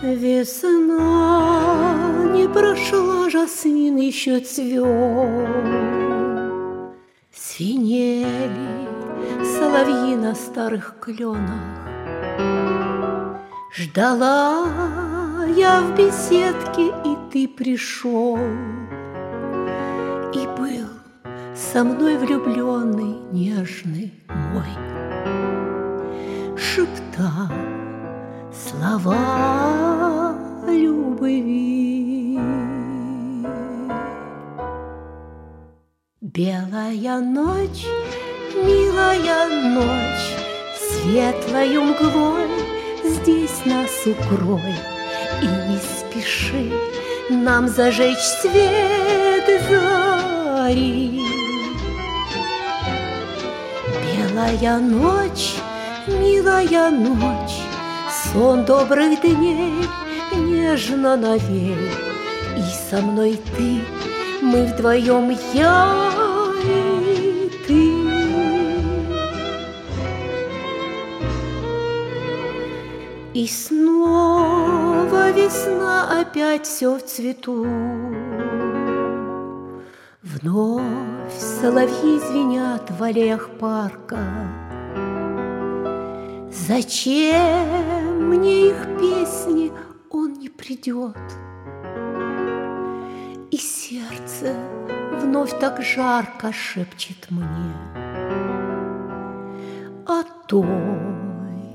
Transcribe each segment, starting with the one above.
Весна не прошла, жасмин еще цвел. Синели соловьи на старых кленах. Ждала я в беседке, и ты пришел. И был со мной влюбленный, нежный мой. Шептал слова любви. Белая ночь, милая ночь, светлою мглой здесь нас укрой. И не спеши нам зажечь свет зари. Белая ночь, милая ночь, сон добрых дней нежно навей. И со мной ты, мы вдвоем, я и ты. И снова весна, опять все в цвету. Вновь соловьи звенят в аллеях парка. Зачем мне их песни, он не придет. И сердце вновь так жарко шепчет мне о той,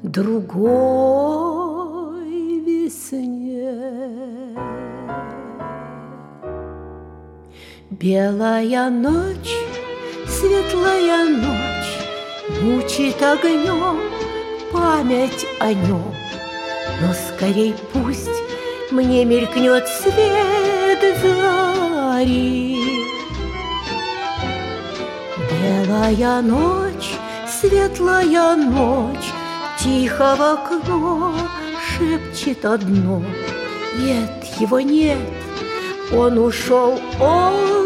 другой весне. Белая ночь, светлая ночь мучит огнем память о нем. Но скорей пусть мне мелькнет свет зари. Белая ночь, светлая ночь, тихо в окно шепчет одно: нет, его нет, он ушел, он